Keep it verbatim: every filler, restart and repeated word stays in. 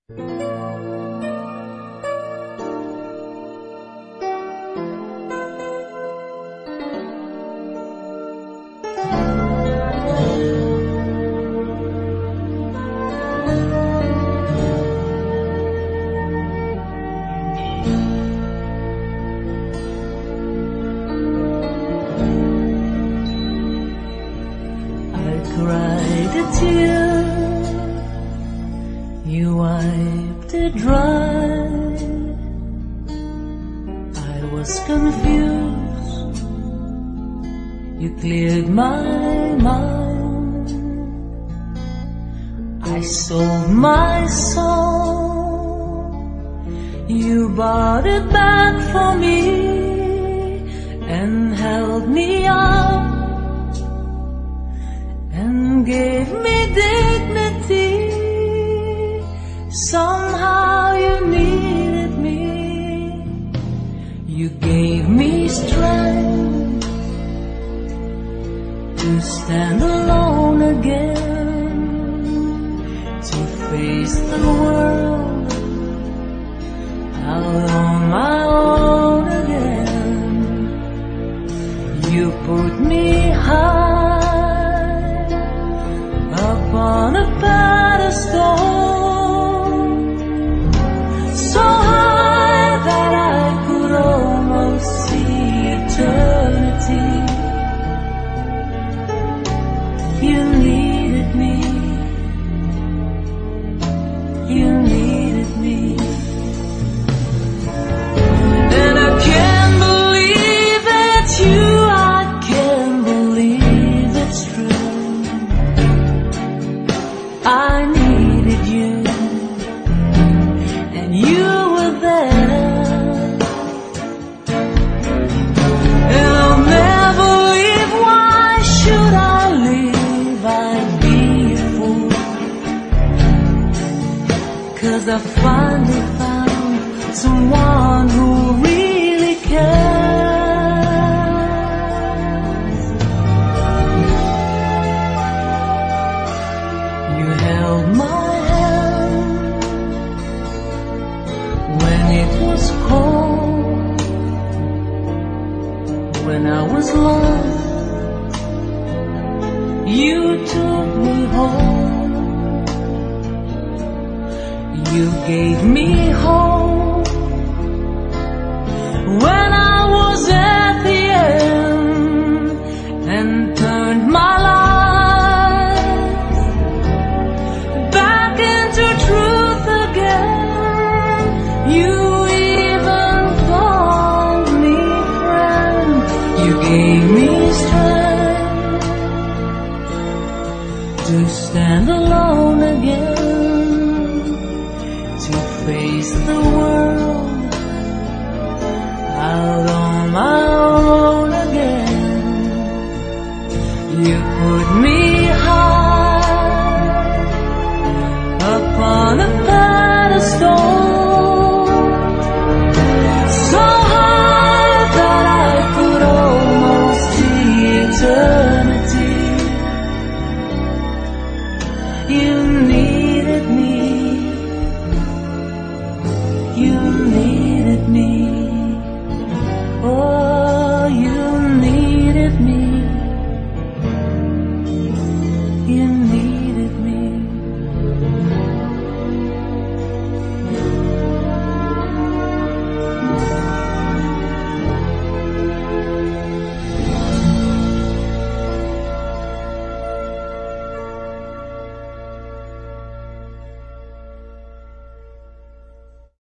Cried a tear, you wiped it dry. I was confused, you cleared my mind. I sold my soul, you bought it back for me and held me up and gave me dignity. Somehow you needed me. You gave me strength to stand alone again, to face the world out on my own again. You put me high upon a pedestal, so high that I could almost see eternity. You needed me, you needed me, and I can't believe it's you, I can't believe it's true. I needed you, and you were there, and I'll never leave. Why should I leave? I'd be a fool, 'cause I finally found someone who really cares. You held my hand when it was cold, when I was lost. You took me home, you gave me hope when I was at the end, and turned my life back into truth again. You even called me friend. You gave me strength to stand alone again, to face the world out on my own again. You put me high upon a pedestal, so high that I could almost see eternity. You needed me, you